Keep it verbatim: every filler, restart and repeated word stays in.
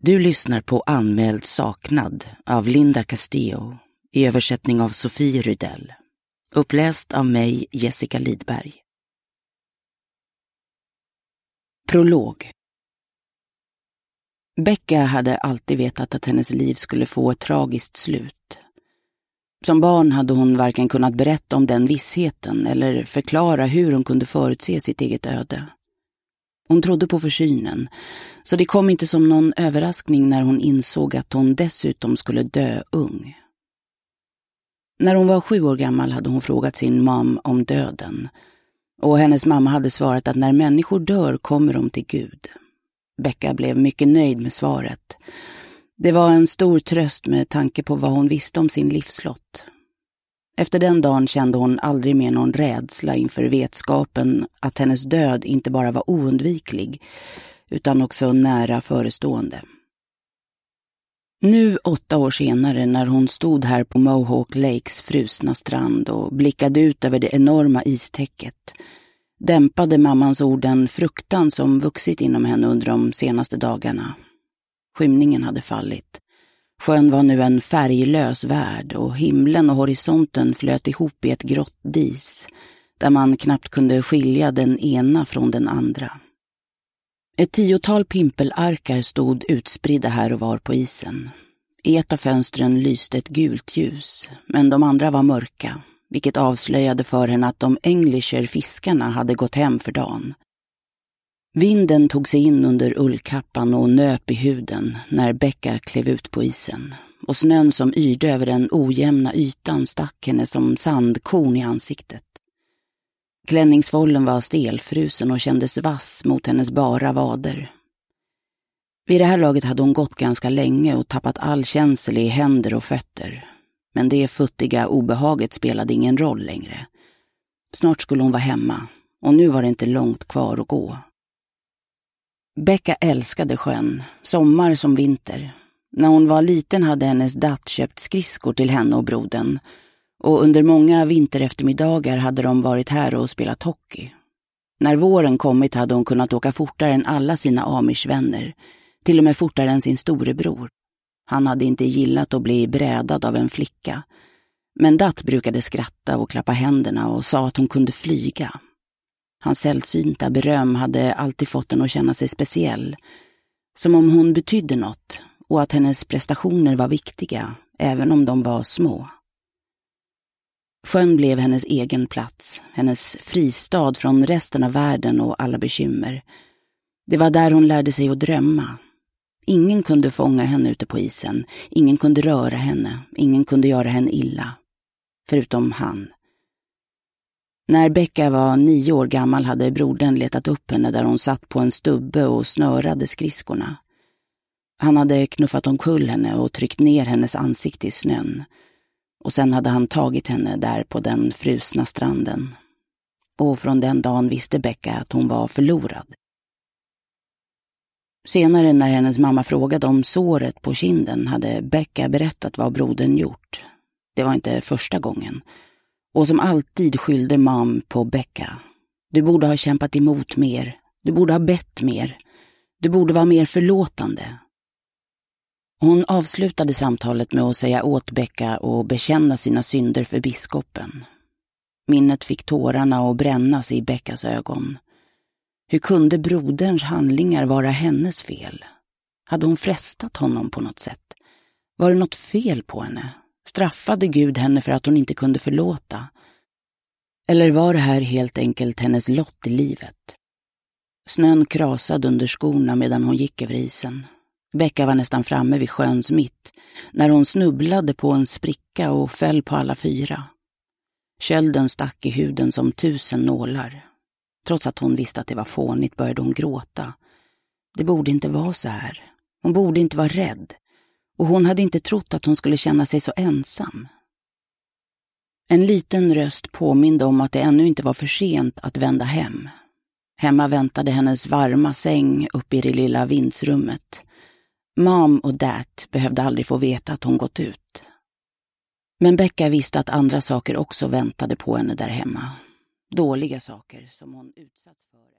Du lyssnar på Anmäld saknad av Linda Castillo i översättning av Sofie Rydell. Uppläst av mig, Jessica Lidberg. Prolog. Becka hade alltid vetat att hennes liv skulle få ett tragiskt slut. Som barn hade hon varken kunnat berätta om den vissheten eller förklara hur hon kunde förutse sitt eget öde. Hon trodde på försynen, så det kom inte som någon överraskning när hon insåg att hon dessutom skulle dö ung. När hon var sju år gammal hade hon frågat sin mamma om döden, och hennes mamma hade svarat att när människor dör kommer de till Gud. Becka blev mycket nöjd med svaret. Det var en stor tröst med tanke på vad hon visste om sin livslott. Efter den dagen kände hon aldrig mer någon rädsla inför vetskapen att hennes död inte bara var oundviklig utan också nära förestående. Nu åtta år senare när hon stod här på Mohawk Lakes frusna strand och blickade ut över det enorma istäcket dämpade mammans ord den fruktan som vuxit inom henne under de senaste dagarna. Skymningen hade fallit. Sjön var nu en färglös värld och himlen och horisonten flöt ihop i ett grått dis där man knappt kunde skilja den ena från den andra. Ett tiotal pimpelarkar stod utspridda här och var på isen. I ett av fönstren lyste ett gult ljus, men de andra var mörka, vilket avslöjade för henne att de englischer fiskarna hade gått hem för dagen. Vinden tog sig in under ullkappan och nöp i huden när Becka klev ut på isen, och snön som yrde över den ojämna ytan stack henne som sandkorn i ansiktet. Klänningsfollen var stelfrusen och kändes vass mot hennes bara vader. Vid det här laget hade hon gått ganska länge och tappat all känsel i händer och fötter, men det futtiga obehaget spelade ingen roll längre. Snart skulle hon vara hemma, och nu var det inte långt kvar att gå. Becka älskade sjön, sommar som vinter. När hon var liten hade hennes datt köpt skridskor till henne och brodern, och under många vintereftermiddagar hade de varit här och spelat hockey. När våren kommit hade hon kunnat åka fortare än alla sina amishvänner, till och med fortare än sin storebror. Han hade inte gillat att bli brädad av en flicka, men datt brukade skratta och klappa händerna och sa att hon kunde flyga. Hans sällsynta beröm hade alltid fått henne att känna sig speciell, som om hon betydde något och att hennes prestationer var viktiga, även om de var små. Sjön blev hennes egen plats, hennes fristad från resten av världen och alla bekymmer. Det var där hon lärde sig att drömma. Ingen kunde fånga henne ute på isen, ingen kunde röra henne, ingen kunde göra henne illa, förutom han. När Becka var nio år gammal hade brodern letat upp henne där hon satt på en stubbe och snörade skridskorna. Han hade knuffat omkull henne och tryckt ner hennes ansikte i snön. Och sen hade han tagit henne där på den frusna stranden. Och från den dagen visste Becka att hon var förlorad. Senare när hennes mamma frågade om såret på kinden hade Becka berättat vad brodern gjort. Det var inte första gången. Och som alltid skyllde mam på Becka. Du borde ha kämpat emot mer. Du borde ha bett mer. Du borde vara mer förlåtande. Hon avslutade samtalet med att säga åt Becka och bekänna sina synder för biskopen. Minnet fick tårarna att brännas i Beckas ögon. Hur kunde broderns handlingar vara hennes fel? Hade hon frestat honom på något sätt? Var det något fel på henne? Straffade Gud henne för att hon inte kunde förlåta? Eller var det här helt enkelt hennes lott i livet? Snön krasade under skorna medan hon gick över isen. Becka var nästan framme vid sjöns mitt när hon snubblade på en spricka och föll på alla fyra. Kölden stack i huden som tusen nålar. Trots att hon visste att det var fånigt började hon gråta. Det borde inte vara så här. Hon borde inte vara rädd. Och hon hade inte trott att hon skulle känna sig så ensam. En liten röst påminde om att det ännu inte var för sent att vända hem. Hemma väntade hennes varma säng uppe i det lilla vindsrummet. Mom och Dad behövde aldrig få veta att hon gått ut. Men Becka visste att andra saker också väntade på henne där hemma. Dåliga saker som hon utsatts för.